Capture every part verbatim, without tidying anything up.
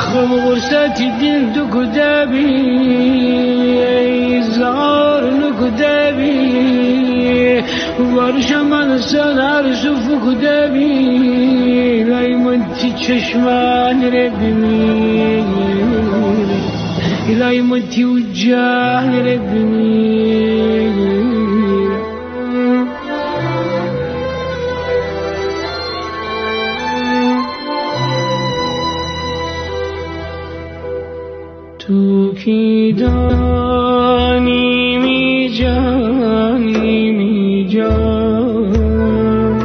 خورست دل دو کدبی زار نکدبی ورش من سنر سفو کدبی لایمتی چشمان ربمی لایمتی وجه ربمی تو کی دانی می جانی می جان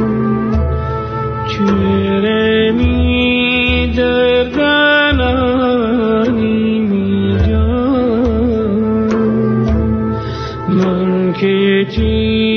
چهره می درگنانی می جان من که